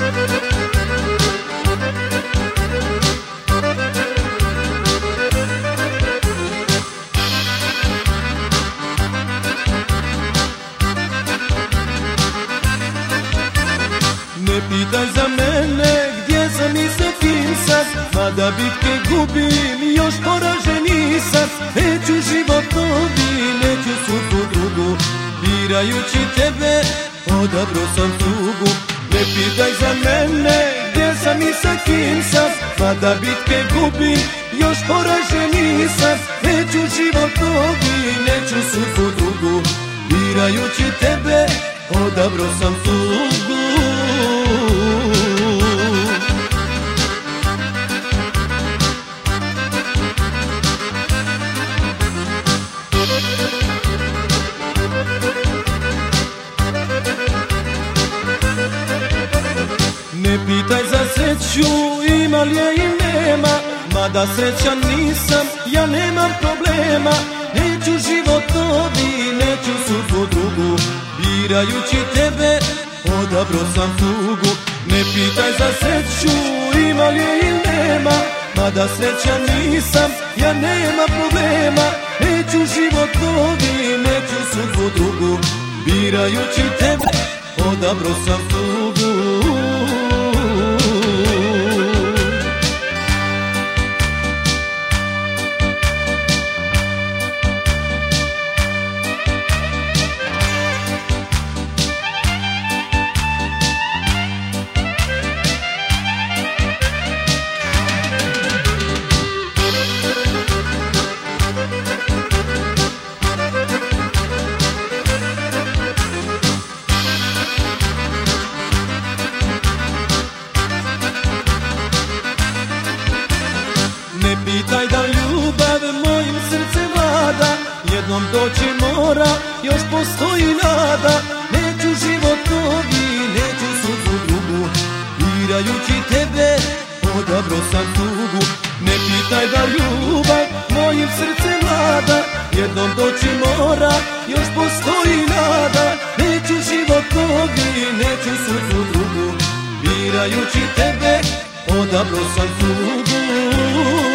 Ne pitaj za mene gdje sam i sa kim sad, mada bitke gubim, još poražen nisam. Neću život novi, neću sudbu drugu, birajući tebe odabro sam tugu. Ne pitaj za mene gdje sam i sa kim sad, mada bitke gubim, još poražen nisam. Neću život novi, neću sudbu drugu, birajući tebe odabro sam tugu. Ne pitaj za sreću, ima li je i nema, mada srećan nisam, ja nemam problema. Neću život novi, neću sudbu drugu, birajući tebe odabro sam tugu. Ne pitaj za sreću, ima li je i nema, mada srećan nisam, ja nemam problema. Neću život novi, neću sudbu drugu, birajući tebe odabro sam tugu. Ne pitaj da ljubav mojim srcem vlada, jednom doći mora, još postoji nada. Neću život novi, neću sudbu drugu, birajući tebe odabro sam tugu. Ne pitaj da ljubav mojim srcem vlada, jednom doći mora, još postoji nada. Neću život novi, neću sudbu drugu, birajući tebe odabro sam tugu.